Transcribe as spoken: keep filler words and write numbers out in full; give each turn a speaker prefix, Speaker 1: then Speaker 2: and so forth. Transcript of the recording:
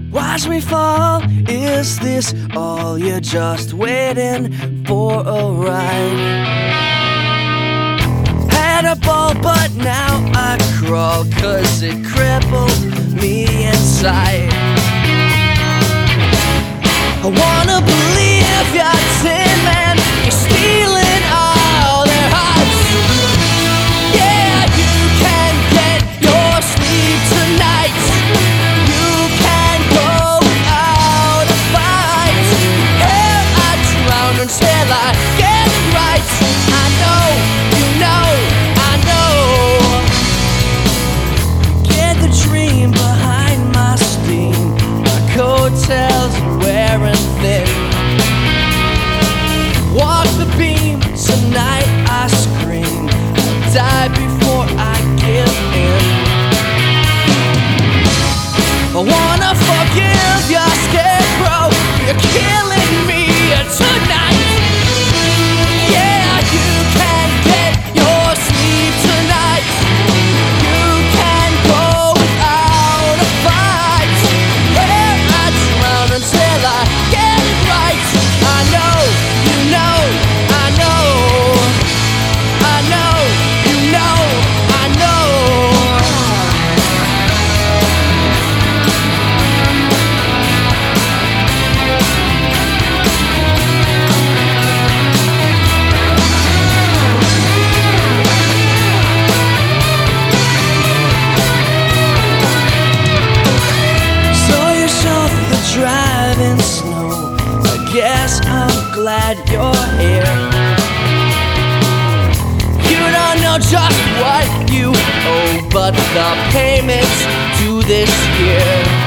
Speaker 1: Watch me fall, is this all you're just waiting for a ride? Had a ball but now I crawl, cause it crippled me inside. I wanna believe you're tin man, you're stealing all their hearts. Yeah, you can get your sleep tonight. You can go out and fight. Here I drown until I get it right. I know, you know, I know. Get the dream behind my steam. My coattails are wearing thin. Walk the beam, tonight I scream. I'll die before I give in. I wanna forgive your scarecrow. You're killing me tonight. Yeah, you can get your sleep tonight. You can go without a fight. Here I drown until I get it right. I know, you know, I know. I know, you know, I know. Saw you show through the driving snow. I guess I'm glad you're here. You don't know just what you owe, but the payments to this year.